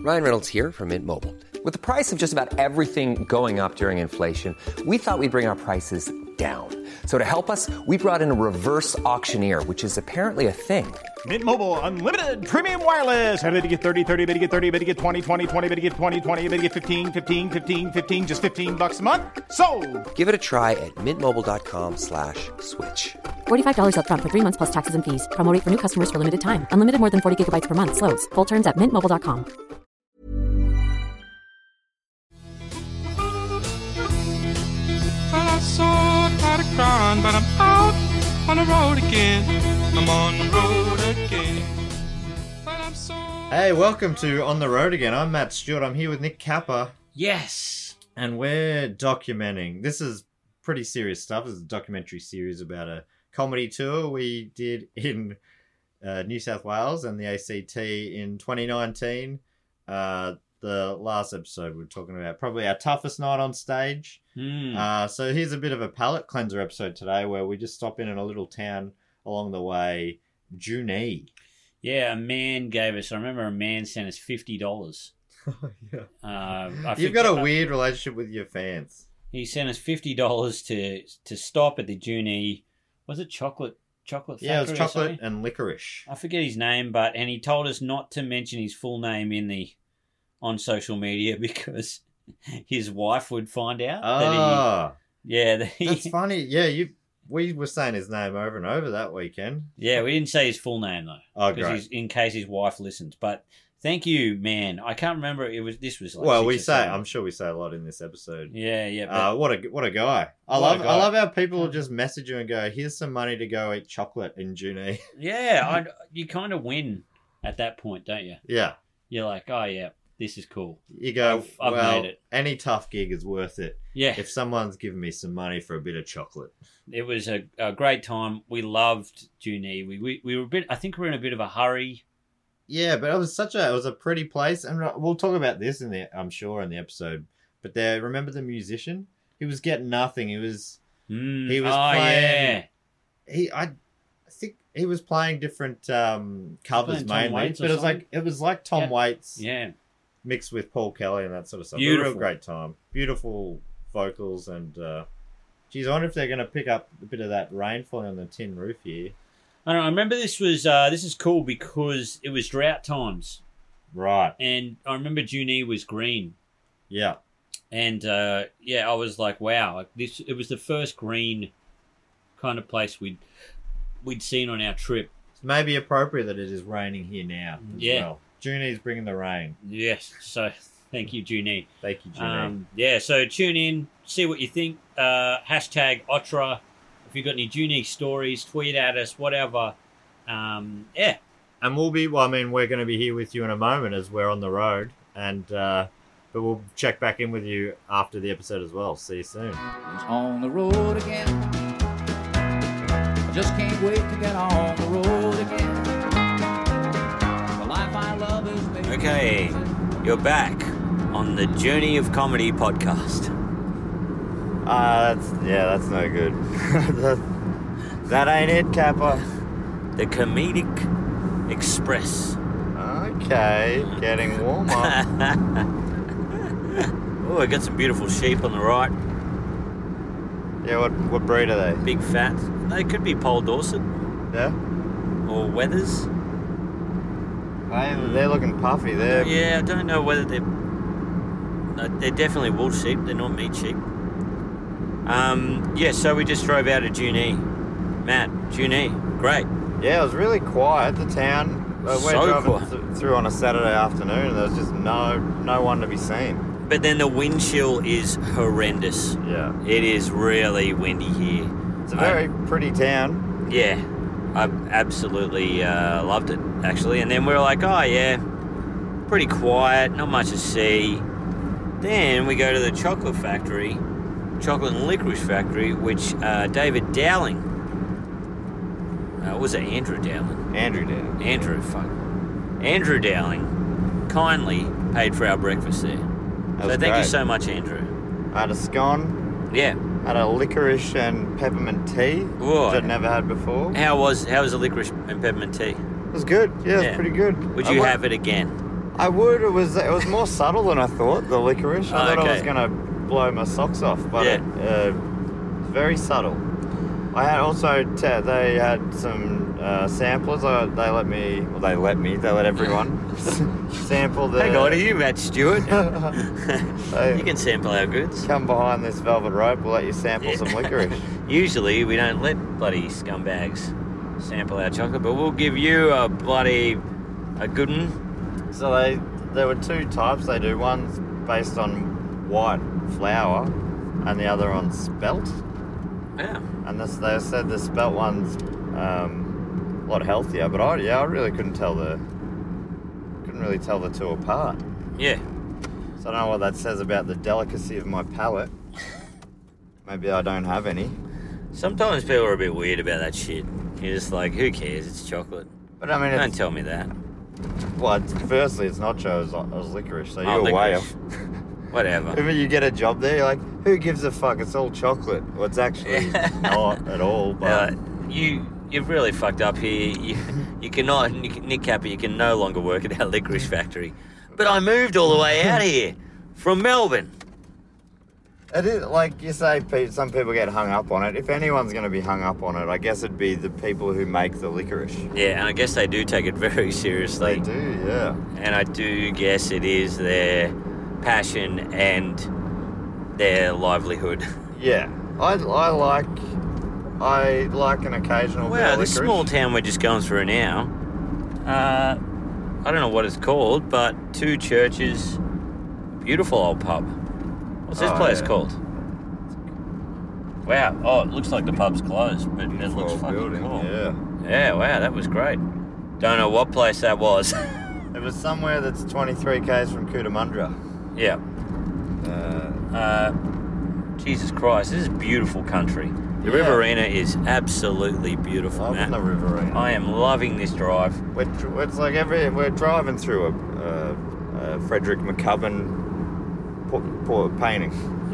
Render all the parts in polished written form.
Ryan Reynolds here from Mint Mobile. With the price of just about everything going up during inflation, we thought we'd bring our prices down. So to help us, we brought in a reverse auctioneer, which is apparently a thing. Mint Mobile Unlimited Premium Wireless. How to get 30, 30, bit to get 30, bit to get 20, 20, 20, bit to get 20, 20, bit to get 15, 15, 15, 15, just $15 a month? Sold! Give it a try at mintmobile.com/switch. $45 up front for 3 months plus taxes and fees. Promo rate for new customers for limited time. Unlimited more than 40 gigabytes per month. Slows full terms at mintmobile.com. Well, I saw quite a crime, but I'm out on the road again. I'm on the road again. But I'm so... Hey, welcome to On the Road Again. I'm Matt Stewart. I'm here with Nick Kappa. Yes. And we're documenting. This is pretty serious stuff. This is a documentary series about a comedy tour we did in New South Wales and the ACT in 2019. The last episode we're talking about probably our toughest night on stage. So here's a bit of a palate cleanser episode today where we just stop in a little town along the way, Junee. Yeah, a man gave us, I remember a man sent us $50. Yeah. You've got a weird relationship with your fans. He sent us $50 to stop at the Junee. Was it chocolate factory? Yeah, it was chocolate and licorice. I forget his name, and he told us not to mention his full name on social media because his wife would find out. That's funny. Yeah, we were saying his name over and over that weekend. Yeah, we didn't say his full name though. Oh, great. In case his wife listens. But thank you, man. I can't remember. This was like. Well, I'm sure we say a lot in this episode. Yeah. But, what a guy. I love how people just message you and go, "Here's some money to go eat chocolate in Junee." Yeah, you kind of win at that point, don't you? Yeah. You're like, oh yeah, this is cool. You go, I've made it. Any tough gig is worth it. Yeah. If someone's giving me some money for a bit of chocolate. It was a great time. We loved Junee. We were I think we were in a bit of a hurry. Yeah, but it was a pretty place, and we'll talk about this I'm sure in the episode. But remember the musician? He was getting nothing. He was playing. Yeah. I think he was playing different covers mainly, but it was like Tom Waits. Yeah. Mixed with Paul Kelly and that sort of stuff. Beautiful. A real great time. Beautiful vocals and. Geez, I wonder if they're going to pick up a bit of that rain falling on the tin roof here. I don't know. I remember this is cool because it was drought times. Right. And I remember Junee was green. Yeah. And, I was like, wow. It was the first green kind of place we'd seen on our trip. It's maybe appropriate that it is raining here now as well. Junee's bringing the rain. Yes. So, thank you, Junee. Thank you, Junee. So tune in, see what you think. Hashtag Otra. If you've got any Junee stories, tweet at us, whatever. And we'll be, we're going to be here with you in a moment as we're on the road. But we'll check back in with you after the episode as well. See you soon. It's on the road again. I just can't wait to get on the road again. The life I love is making. Okay, you're back on the Journey of Comedy podcast. That's no good. that ain't it, Kappa. The Comedic Express. Okay, getting warmer. Oh, I got some beautiful sheep on the right. Yeah, what breed are they? Big fat. They could be Pole Dorset. Yeah? Or Weathers. They're looking puffy. Yeah, I don't know whether they're definitely wool sheep. They're not meat sheep. So we just drove out of Junee. Matt, Junee, great. Yeah, it was really quiet, the town. We're driving through on a Saturday afternoon and there was just no one to be seen. But then the wind chill is horrendous. Yeah. It is really windy here. It's a very pretty town. Yeah, I absolutely loved it, actually. And then we were like, oh, yeah, pretty quiet, not much to see. Then we go to the chocolate and licorice factory, which David Dowling, was it Andrew Dowling? Andrew Dowling kindly paid for our breakfast there. So thank you so much, Andrew. I had a scone. Yeah. Had a licorice and peppermint tea, which I'd never had before. How was the licorice and peppermint tea? It was good. Yeah, it was pretty good. Would you have it again? I would. It was more subtle than I thought, the licorice. I thought I was okay. going to blow my socks off, but Yeah. very subtle. I had also, they had some samplers. They let everyone sample the... Hang on, are you Matt Stewart? They You can sample our goods. come behind this velvet rope, we'll let you sample some licorice. Usually we don't let bloody scumbags sample our chocolate, but we'll give you a good one. So there were two types they do. One's based on white flour and the other on spelt. Yeah. And they said the spelt one's a lot healthier, but I really couldn't really tell the two apart. Yeah. So I don't know what that says about the delicacy of my palate. Maybe I don't have any. Sometimes people are a bit weird about that shit. You're just like, who cares? It's chocolate. But I mean, Don't it's, tell me that. well, firstly, it's nachos. It was licorice, so Oh, you're way licorice. off. Whatever. If you get a job there, you're like, who gives a fuck? It's all chocolate. Well, it's actually not at all. But You've really fucked up here. You cannot, Nick Capper, you can no longer work at our licorice factory. But I moved all the way out here from Melbourne. it is, like you say, Pete, some people get hung up on it. If anyone's going to be hung up on it, I guess it'd be the people who make the licorice. Yeah, and I guess they do take it very seriously. They do, yeah. And I do guess it is their passion and their livelihood. Yeah. I like an occasional bit Wow, of this licorice. small town we're just going through now, I don't know what it's called, but Two Churches, beautiful old pub. What's this Oh, place yeah. called? Wow, oh, it looks like the pub's closed, but it looks Beautiful fucking building, cool. yeah. Yeah, wow, that was great. Don't know what place that was. It was somewhere that's 23 k's from Cootamundra. Yeah. Jesus Christ, this is beautiful country. The Yeah. Riverina is absolutely beautiful, Loving Matt. the Riverina. I am loving this drive. It's like we're driving through a Frederick McCubbin painting.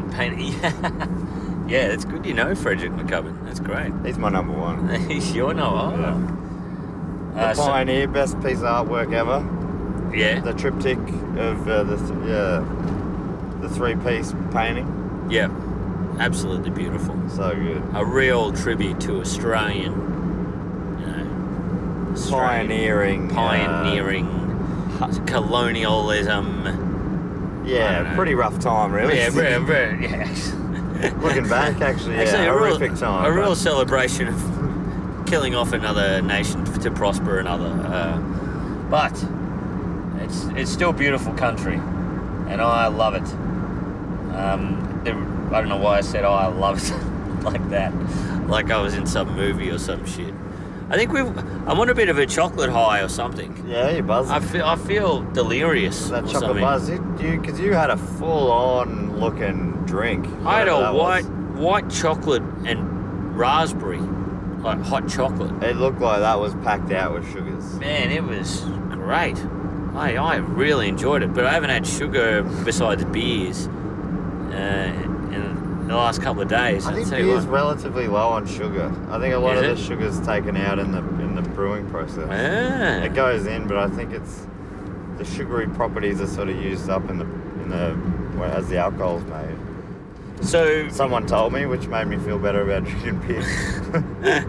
Yeah, that's good. You know Frederick McCubbin. That's great. He's my number one. He's your no. The Pioneer, best piece of artwork ever. Yeah. The triptych of the three-piece painting. Yeah. Absolutely beautiful. So good. A real tribute to Australian, Pioneering. colonialism. I Yeah, don't know. pretty rough time, really. Yeah, very, yeah. Looking back, actually, yeah, Actually, horrific time. a real but- celebration of killing off another nation to prosper another. But it's still beautiful country, and I love it. I don't know why I said I love it like that, like I was in some movie or some shit. I think I'm on a bit of a chocolate high or something. Yeah, you're buzzing. I feel delirious. That or chocolate something. buzz, because you had a full-on looking drink. I had whatever a that was. white chocolate and raspberry, like hot chocolate. It looked like that was packed out with sugars. Man, it was great. I really enjoyed it, but I haven't had sugar besides beers in the last couple of days. I I'll think tell you beer's what. relatively low on sugar. I think a lot Is of it? the sugar's taken out in the brewing process. Ah. It goes in, but I think it's the sugary properties are sort of used up in the as the alcohol's made. So Someone told me, which made me feel better about drinking beer.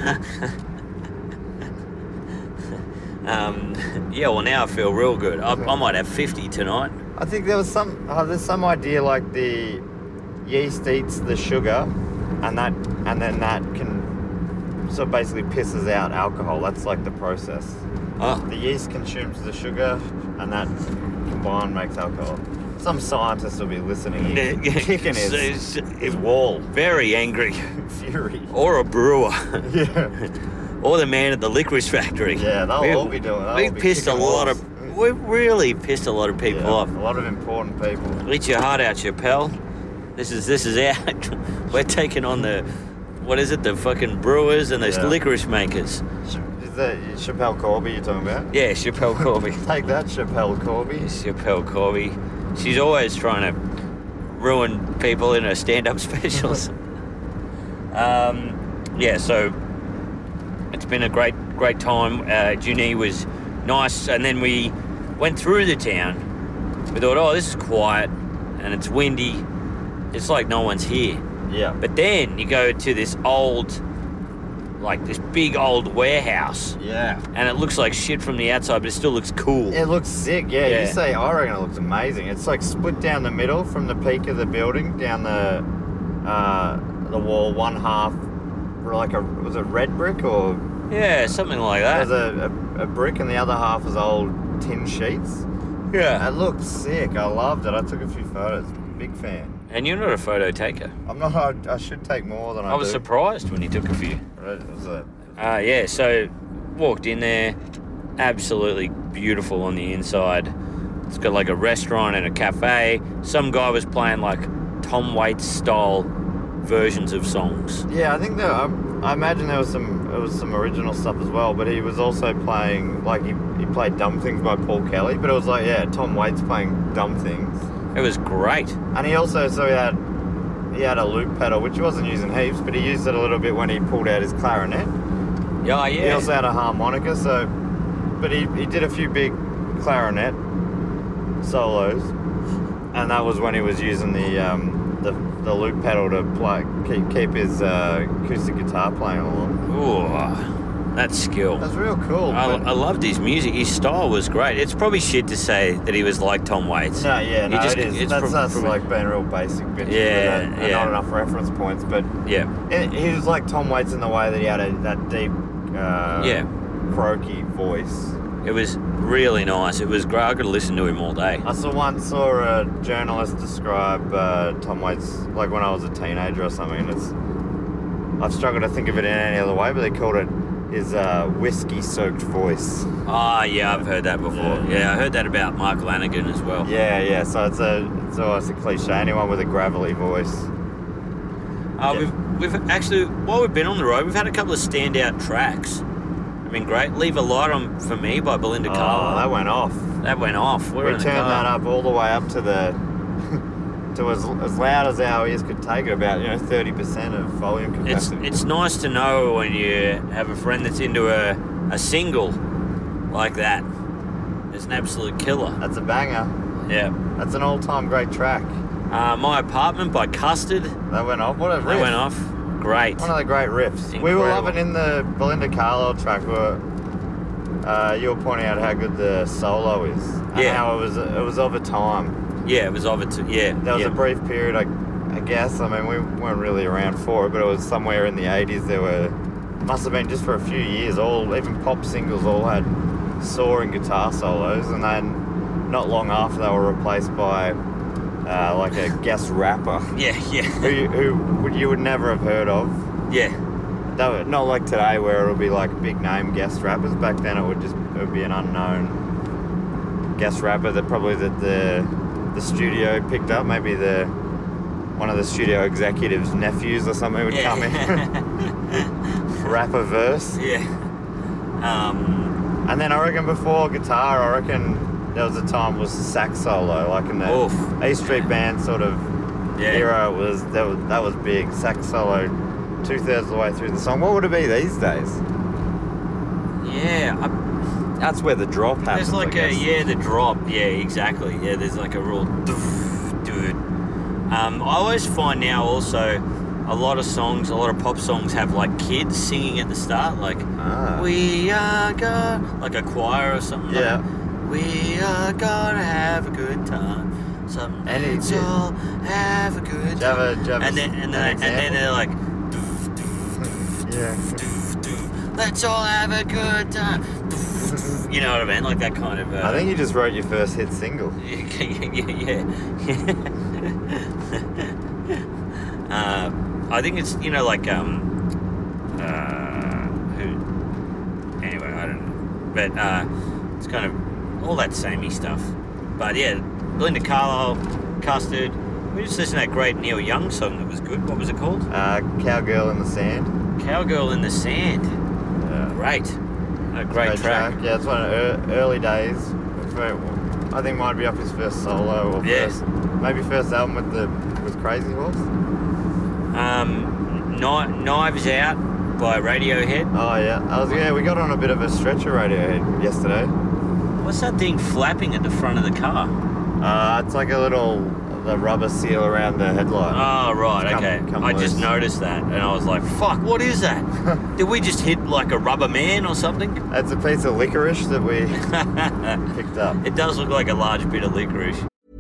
yeah, well now I feel real good. I might have 50 tonight. I think there was there's some idea like the yeast eats the sugar, and then that can so basically pisses out alcohol. That's like the process. Oh, The yeast consumes the sugar, and that combined makes alcohol. Some scientist will be listening. He's kicking his wall. very angry. Fury. Or a brewer. Yeah. Or the man at the licorice factory. Yeah, they'll all be doing that. We've pissed a lot of... We've really pissed a lot of people Yeah, off. a lot of important people. Eat your heart out, Chappelle. This is out. We're taking on the... What is it? The fucking brewers and the Yeah. licorice makers. Is that Chappelle Corby you're talking about? Yeah, Chappelle Corby. Take that, Chappelle Corby. Chappelle Corby. She's always trying to ruin people in her stand-up specials. Yeah, so it's been a great time. Junie was nice, and then we Went through the town. We thought, oh, this is quiet and it's windy. It's like no one's here. Yeah. But then you go to this big old warehouse. Yeah. And it looks like shit from the outside, but it still looks cool. It looks sick, yeah. Yeah. You say, I reckon it looks amazing. It's like split down the middle from the peak of the building down the wall, one half, was it red brick or? Yeah, something like that. There's a brick and the other half is old tin sheets. Yeah. It looked sick. I loved it. I took a few photos. Big fan. And you're not a photo taker. I'm not. I should take more than I do. I was surprised when you took a few. It was a... Yeah, so walked in there, absolutely beautiful on the inside. It's got like a restaurant and a cafe. Some guy was playing like Tom Waits style versions of songs. Yeah, I think that I imagine there was some original stuff as well, but he was also playing like he played Dumb Things by Paul Kelly, but it was like Tom Waits playing Dumb Things. It was great. And he also he had a loop pedal, which he wasn't using heaps, but he used it a little bit when he pulled out his clarinet. Yeah. He also had a harmonica, but he did a few big clarinet solos, and that was when he was using the loop pedal to keep his acoustic guitar playing along. Ooh, that's skill. That's real cool. I loved his music. His style was great. It's probably shit to say that he was like Tom Waits. No, it is. That's like being real basic bitch. Yeah. Not enough reference points, but yeah, he was like Tom Waits in the way that he had that deep, croaky voice. It was really nice. It was great. I could listen to him all day. I once saw a journalist describe Tom Waits like when I was a teenager or something. I've struggled to think of it in any other way, but they called it his whiskey-soaked voice. Ah, yeah, I've heard that before. Yeah, I heard that about Mark Lanigan as well. Yeah. So it's always a cliche. Anyone with a gravelly voice. We've actually, while we've been on the road, we've had a couple of standout tracks. I mean, great. Leave a Light On For Me by Belinda Carlisle. That went off. We turned that up all the way up to to as loud as our ears could take it, about 30% of volume capacity. It's nice to know when you have a friend that's into a single like that. It's an absolute killer. That's a banger. Yeah. That's an all-time great track. My Apartment by Custard. That went off. What a riff. That went off. Great. One of the great riffs. Incredible. We were loving in the Belinda Carlisle track where you were pointing out how good the solo is. And how it was of a time. Yeah, it was of it. There was a brief period, I guess. I mean, we weren't really around for it, but it was somewhere in the 80s. Must have been just for a few years. Even pop singles all had soaring guitar solos, and then not long after they were replaced by like a guest rapper. Yeah. who you would never have heard of. Yeah. Not like today where it'll be like big name guest rappers. Back then it would be an unknown guest rapper that probably the studio picked up. Maybe one of the studio executives' nephews or something would come in. Rap a verse. Yeah. And then I reckon before guitar, I reckon there was a time it was a sax solo, like in the E Street Band sort of era. That was big. Sax solo 2/3 of the way through the song. What would it be these days? Yeah. That's where the drop happens. There's like the drop. Yeah, exactly. Yeah, there's like a real dude. I always find now also a lot of pop songs have like kids singing at the start, like we are gonna, like a choir or something. Yeah. Like, we are gonna have a good time. Let's all have a good time. And then they're like, let's all have a good time. You know what I mean? Like that kind of. I think you just wrote your first hit single. Yeah. I think it's like anyway, I don't know, but it's kind of all that samey stuff. But yeah, Belinda Carlisle, Custard. We just listened to that great Neil Young song that was good. What was it called? Cowgirl in the Sand. Cowgirl in the Sand. Yeah. Great. A great track. Yeah, it's one of the early days. I think might be off his first solo or first album with Crazy Horse. Knives Out by Radiohead. Oh yeah, we got on a bit of a stretch of Radiohead yesterday. What's that thing flapping at the front of the car? It's like the rubber seal around the headlight. Oh, right, okay. I just loose. noticed that, and I was like, fuck, what is that? Did we just hit like a rubber man or something? It's a piece of licorice that we picked up. It does look like a large bit of licorice.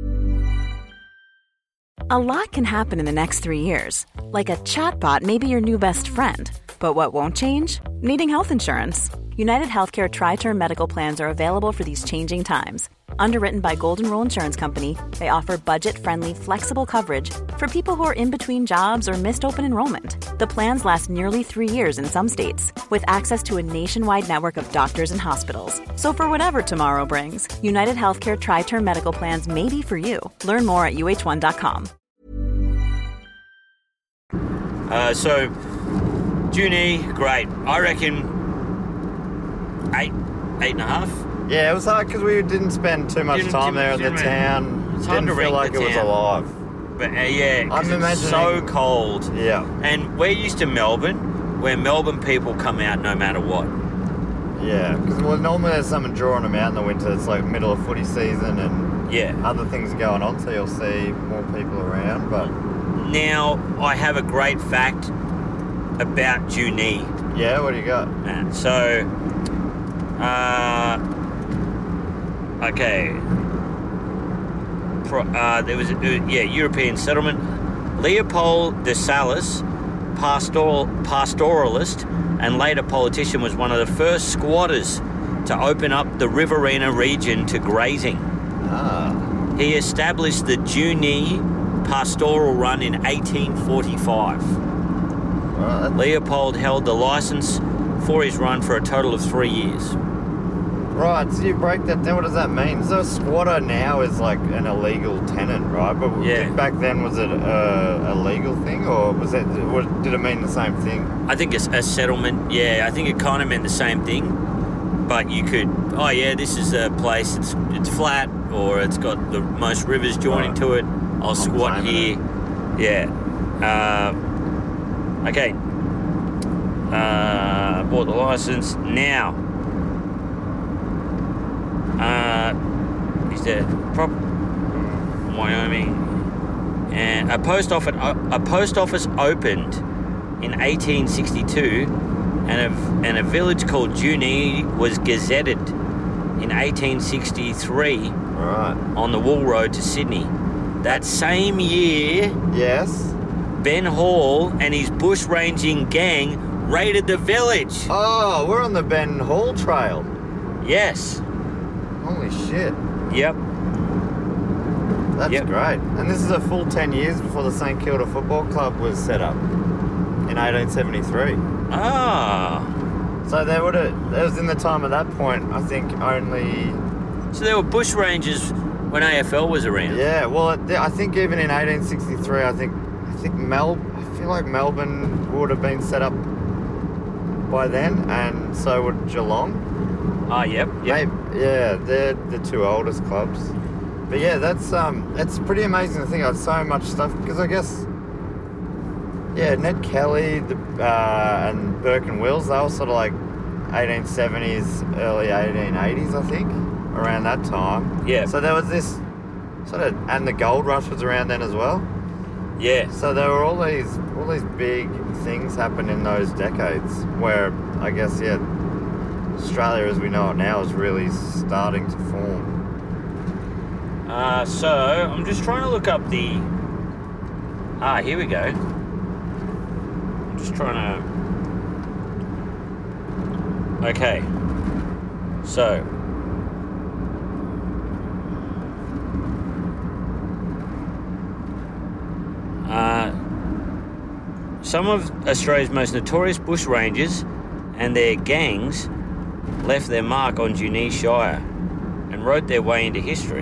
A lot can happen in the next 3 years. Like a chatbot may be your new best friend. But what won't change? Needing health insurance. United Healthcare Tri-Term Medical Plans are available for these changing times. Underwritten by Golden Rule Insurance Company, they offer budget-friendly, flexible coverage for people who are in between jobs or missed open enrollment. The plans last nearly 3 years in some states, with access to a nationwide network of doctors and hospitals. So for whatever tomorrow brings, United Healthcare Tri-Term Medical Plans may be for you. Learn more at uh1.com. So, Junee, great. I reckon 8.5. Yeah, it was hard because we didn't spend too much time there in the town. It's hard Didn't to feel rank like the it was town. alive. But yeah, 'cause I'm it's so imagining- cold. Yeah. And we're used to Melbourne, where Melbourne people come out no matter what. Yeah, because normally there's someone drawing them out in the winter. It's like middle of footy season and Yeah. other things going on, so you'll see more people around. But Now, I have a great fact about Junee. yeah, what do you got? So, okay. There was European settlement. Leopold de Salis, pastoralist and later politician, was one of the first squatters to open up the Riverina region to grazing. He established the Junee pastoral run in 1845. Right. Leopold held the license for his run for a total of 3 years. Right, so you break that down. What does that mean? So a squatter now is like an illegal tenant, right? But Yeah. back then, was it a legal thing, or did it mean the same thing? I think it's a settlement. Yeah, I think it kind of meant the same thing. But you could, oh yeah, this is a place. It's flat, or it's got the most rivers joining to it. I'll squat here. claiming Yeah. Okay. Bought the license now. Is there Wyoming? And a post office opened in 1862, and a village called Junee was gazetted in 1863 Right. on the Wool Road to Sydney. That same year, Yes. Ben Hall and his bushranging gang raided the village. Oh, we're on the Ben Hall Trail. Yes. Holy shit. Yep. That's Yep. great. And this is a full 10 years before the St Kilda Football Club was set up in 1873. Ah. So there was in the time at that point, I think only... So there were bushrangers when AFL was around. Yeah, well, I think even in 1863, I think I feel like Melbourne would have been set up by then, and so would Geelong. Ah, yep. Maybe, yeah, they're the two oldest clubs. But yeah, that's it's pretty amazing to think of so much stuff, because I guess, yeah, Ned Kelly and Burke and Wills, they were sort of like 1870s, early 1880s, I think, around that time. Yeah. So there was this sort of, and the gold rush was around then as well. Yeah. So there were all these big things happen in those decades where I guess, yeah, Australia as we know it now is really starting to form. So I'm just trying to look up the. Here we go. I'm just trying to. Okay. So. Some of Australia's most notorious bushrangers and their gangs left their mark on Junee Shire and wrote their way into history.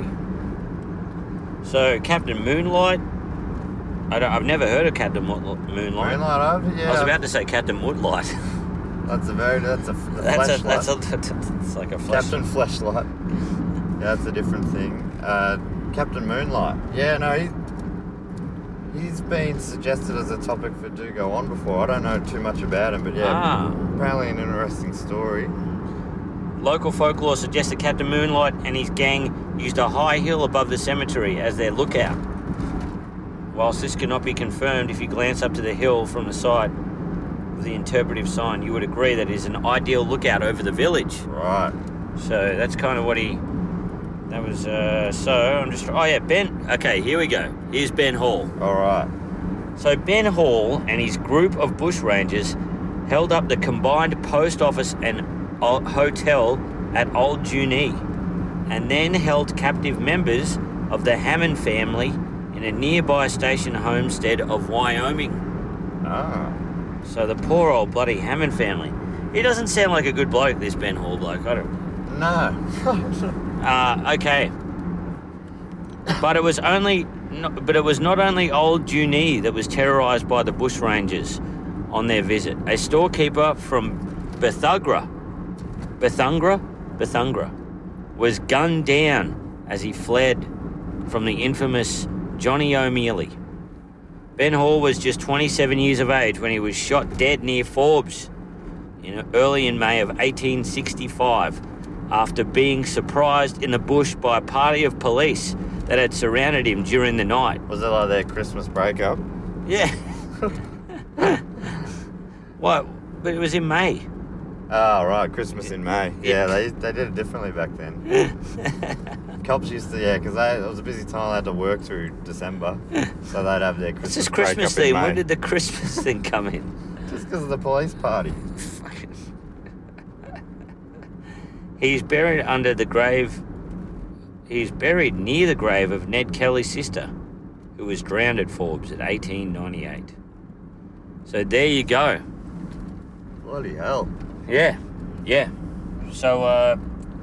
So Captain Moonlight, I've never heard of Captain Moonlight. Moonlight, yeah. I was about to say Captain Woodlight. That's That's like a flash. Captain Fleshlight. Yeah, that's a different thing. Captain Moonlight. Yeah, no, he's been suggested as a topic for Do Go On before. I don't know too much about him, but yeah, apparently an interesting story. Local folklore suggests that Captain Moonlight and his gang used a high hill above the cemetery as their lookout. Whilst this cannot be confirmed, if you glance up to the hill from the site of the interpretive sign, you would agree that it is an ideal lookout over the village. Right. So that's kind of what he... That was, so I'm just... Oh, yeah, Ben... Okay, here we go. Here's Ben Hall. All right. So Ben Hall and his group of bushrangers held up the combined post office and hotel at Old Junee, and then held captive members of the Hammond family in a nearby station homestead of Wyoming. Ah. So the poor old bloody Hammond family. He doesn't sound like a good bloke, this Ben Hall bloke. I don't... No. Okay. But it was not only Old Junee that was terrorised by the bushrangers on their visit. A storekeeper from Bethungra was gunned down as he fled from the infamous Johnny O'Mealy. Ben Hall was just 27 years of age when he was shot dead near Forbes early in May of 1865 after being surprised in the bush by a party of police that had surrounded him during the night. Was it like their Christmas breakup? Yeah. What? But it was in May. Oh, right, Christmas in May. Yeah, they did it differently back then. Cops used to, because it was a busy time. They had to work through December, so they'd have their Christmas It's just Christmas breakup in thing. May. When did the Christmas thing come in? Just because of the police party. Fucking... He's buried under the grave. He's buried near the grave of Ned Kelly's sister, who was drowned at Forbes at 1898. So there you go. Bloody hell. Yeah. So,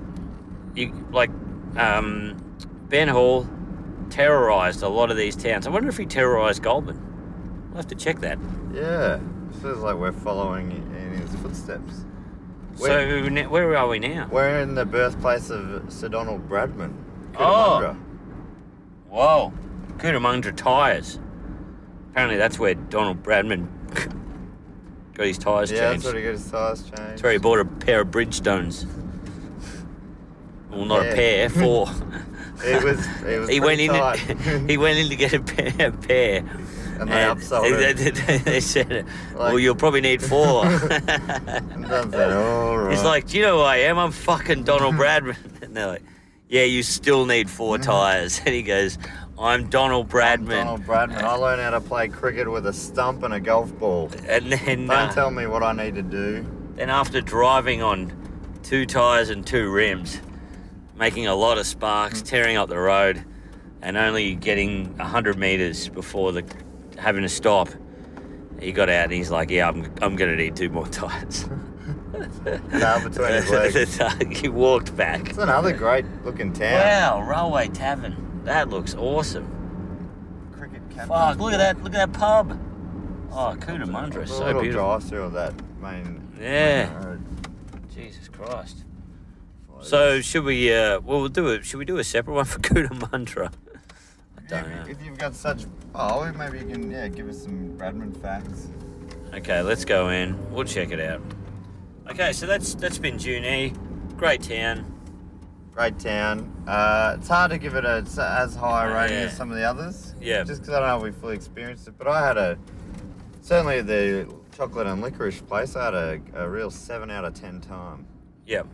Ben Hall terrorised a lot of these towns. I wonder if he terrorised Goulburn. We'll have to check that. Yeah. Feels like we're following in his footsteps. So, where are we now? We're in the birthplace of Sir Donald Bradman. Oh. Whoa. Cootamundra Tyres. Apparently that's where Donald Bradman got his tyres changed. Yeah, that's where he got his tyres changed. That's where he bought a pair of Bridgestones. Well, not a pair, 4. He went in. He went in to get a pair. And they upsold it. They said, well, you'll probably need 4. And Don said, all right. He's like, do you know who I am? I'm fucking Donald Bradman. And they're like, yeah, you still need 4 tyres. And he goes, I'm Donald Bradman. Donald Bradman. I learned how to play cricket with a stump and a golf ball. And then... Don't tell me what I need to do. Then after driving on 2 tyres and 2 rims, making a lot of sparks, tearing up the road, and only getting 100 metres before having to stop, he got out and he's like, yeah, I'm going to need 2 more tyres. Tail between his legs. He walked back. It's another great looking town. Wow, Railway Tavern. That looks awesome. Cricket captain. Fuck, look at that pub. Oh, Cootamundra, so little beautiful. drive through of that main road. Jesus Christ. So should we? We'll do it. Should we do a separate one for Cootamundra? I don't know. If you've got such, maybe you can give us some Bradman facts. Okay, let's go in. We'll check it out. Okay, so that's been Junee. Great town. Great town. It's hard to give it as high a rating as some of the others. Yeah. Just because I don't know if we fully experienced it, but I had certainly the chocolate and licorice place. I had a real 7 out of 10 time. Yep.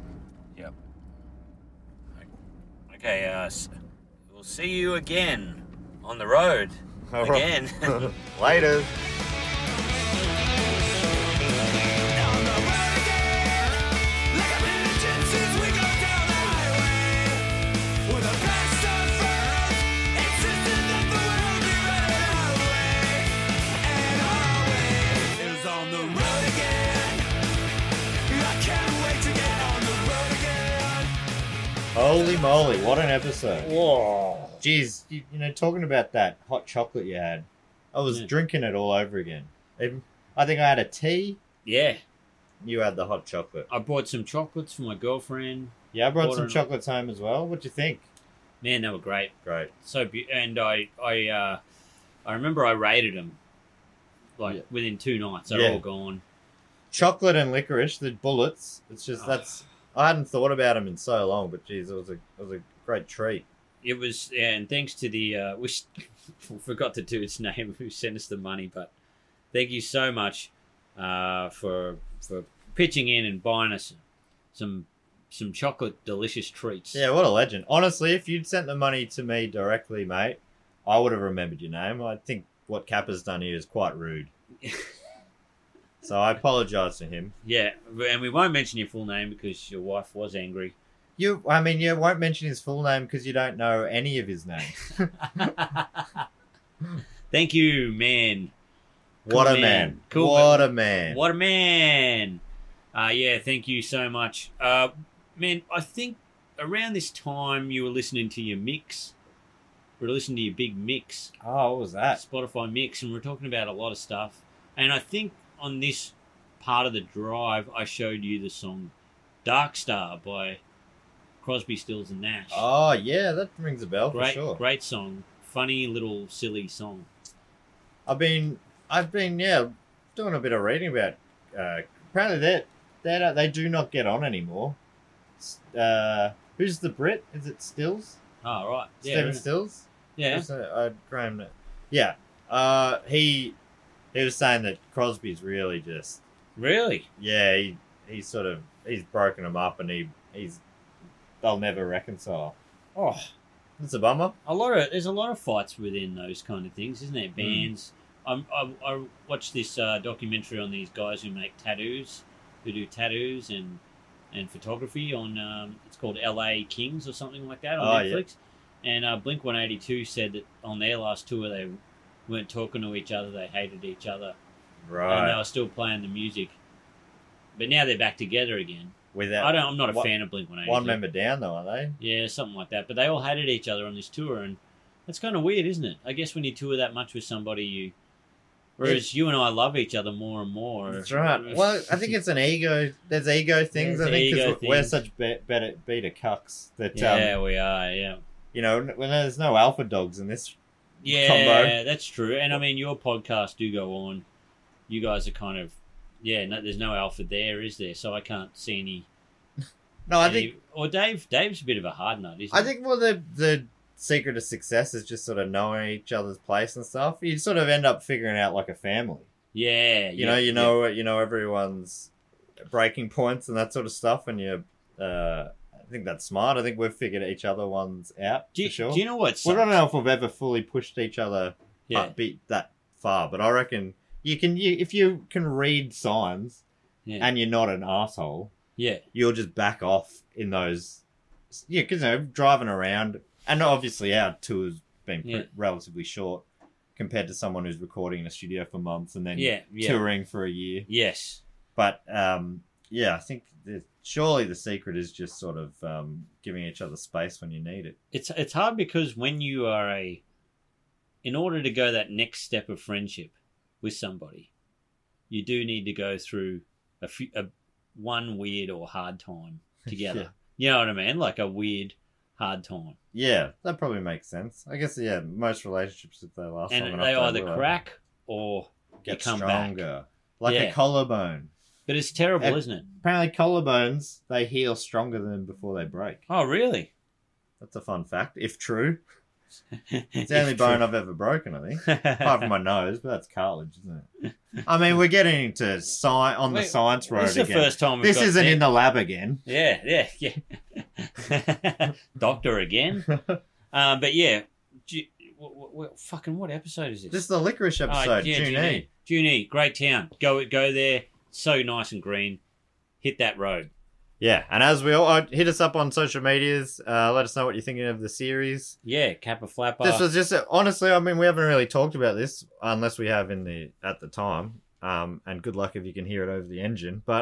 Okay, we'll see you again on the road. Again. Later. Holy moly, what an episode. Whoa. Jeez, talking about that hot chocolate you had, I was drinking it all over again. I think I had a tea. Yeah. You had the hot chocolate. I bought some chocolates for my girlfriend. Yeah, I brought some chocolates home as well. What'd you think? Man, they were great. Great. And I remember I rated them within 2 nights. They're all gone. Chocolate and licorice, the bullets. It's just I hadn't thought about him in so long, but geez, it was a great treat. It was, yeah, and thanks to the we forgot the dude's name who sent us the money, but thank you so much for pitching in and buying us some chocolate delicious treats. Yeah, what a legend. Honestly, if you'd sent the money to me directly, mate, I would have remembered your name. I think what Kappa's done here is quite rude. So I apologise to him. Yeah, and we won't mention your full name because your wife was angry. You won't mention his full name because you don't know any of his name. Thank you, man. What Cool a man. Cool What a man. What a man. Yeah, thank you so much. Man, I think around this time you were listening to your mix. We were listening to your big mix. Oh, what was that? Spotify mix, and we're talking about a lot of stuff. And I think on this part of the drive, I showed you the song Dark Star by Crosby, Stills and Nash. Oh, yeah, that rings a bell for sure. Great song. Funny little silly song. I've been doing a bit of reading about. Apparently, they do not get on anymore. Who's the Brit? Is it Stills? Oh, right. Stephen Stills. Yeah. Graham. Yeah. He was saying that Crosby's really just. Really? Yeah. He's broken them up, and they'll never reconcile. Oh, it's a bummer. There's a lot of fights within those kind of things, isn't there? Bands. I watched this documentary on these guys who make tattoos, who do tattoos and photography on. It's called L.A. Kings or something like that on Netflix. Yeah. And Blink 182 said that on their last tour they weren't talking to each other, they hated each other. Right. And they were still playing the music, but now they're back together again. I'm not a fan of Blink 182. One member down though, are they? Yeah, something like that. But they all hated each other on this tour, and that's kind of weird, isn't it? I guess when you tour that much with somebody, whereas you and I love each other more and more. That's right. Well, I think it's an ego. There's ego things. I think because we're such beta cucks that. Yeah, we are. Yeah. You know, when there's no alpha dogs in this. Yeah, combo. That's true. And I mean, your podcast do go on. You guys are kind of, there's no alpha there, is there? So I can't see any. No, I think. Or Dave's a bit of a hard nut, isn't he? I think the secret of success is just sort of knowing each other's place and stuff. You sort of end up figuring out like a family. Yeah. You know everyone's breaking points and that sort of stuff, and I think that's smart. I think we've figured each other ones out for sure. Do you know what? We don't know if we've ever fully pushed each other beat that far, but I reckon if you can read signs and you're not an asshole, you'll just back off in those. Yeah, because driving around, and obviously our tour's been relatively short compared to someone who's recording in a studio for months and then touring for a year. Yes, but I think surely the secret is just sort of giving each other space when you need it. It's hard because when you are in order to go that next step of friendship with somebody, you do need to go through one weird or hard time together. You know what I mean? Like a weird, hard time. Yeah, that probably makes sense. I guess, most relationships, if they last long enough, and they either crack or get come stronger. Back. Like a collarbone. But it's terrible, isn't it? Apparently collarbones, they heal stronger than before they break. Oh, really? That's a fun fact, if true. It's the only bone I've ever broken, I think. Apart from my nose, but that's cartilage, isn't it? I mean, we're getting into the science road again. This is the first time this isn't in the lab again. Yeah. Doctor again. But yeah. What episode is this? This is the licorice episode, June E. June E, great town. Go there. So nice and green. Hit that road. Yeah, and as we all hit us up on social medias, let us know what you're thinking of the series. Yeah, Kappa Flapper. This was just honestly, I mean, we haven't really talked about this unless we have at the time. And good luck if you can hear it over the engine. But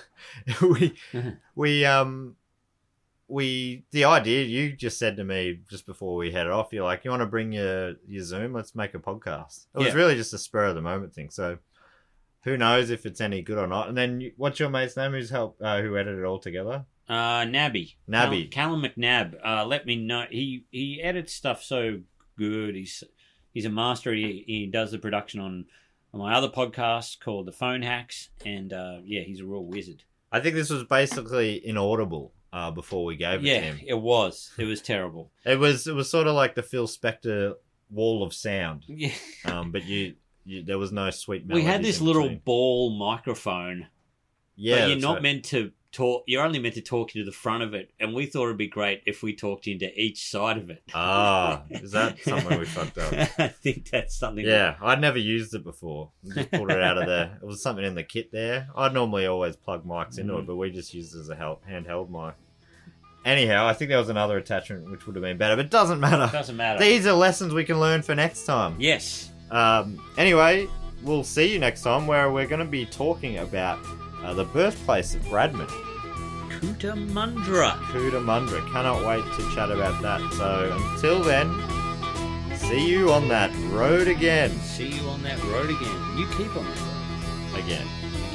the idea you just said to me just before we headed off, you're like, you want to bring your Zoom? Let's make a podcast. It was really just a spur of the moment thing. So. Who knows if it's any good or not? And then, what's your mate's name who edited it all together? Nabby. Callum McNabb. Let me know. He edits stuff so good. He's a master. He does the production on my other podcast called The Phone Hacks. And, he's a real wizard. I think this was basically inaudible before we gave it to him. It was. It was terrible. It was sort of like the Phil Spector wall of sound. Yeah. But you there was no sweet melody. We had this little ball microphone. Yeah, but you're not meant to talk. You're only meant to talk into the front of it, and we thought it'd be great if we talked into each side of it. Is that something we fucked up? I think that's something. Yeah, I'd never used it before. Just pulled it out of there. It was something in the kit there. I'd normally always plug mics into it, but we just used it as a handheld mic. Anyhow, I think there was another attachment which would have been better, but it doesn't matter. Doesn't matter. These are lessons we can learn for next time. Yes. Anyway, we'll see you next time, where we're going to be talking about the birthplace of Bradman. Cootamundra. Cannot wait to chat about that. So until then, see you on that road again. See you on that road again. You keep on that road. Again.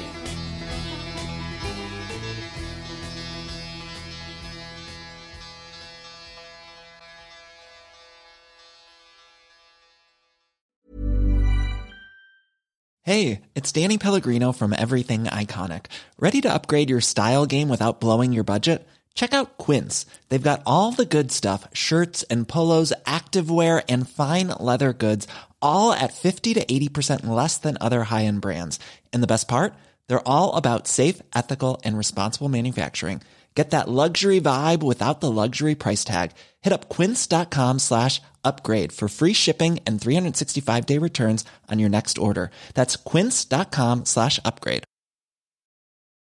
Hey, it's Danny Pellegrino from Everything Iconic. Ready to upgrade your style game without blowing your budget? Check out Quince. They've got all the good stuff, shirts and polos, activewear, and fine leather goods, all at 50 to 80% less than other high-end brands. And the best part? They're all about safe, ethical, and responsible manufacturing. Get that luxury vibe without the luxury price tag. Hit up quince.com/upgrade for free shipping and 365-day returns on your next order. That's quince.com/upgrade.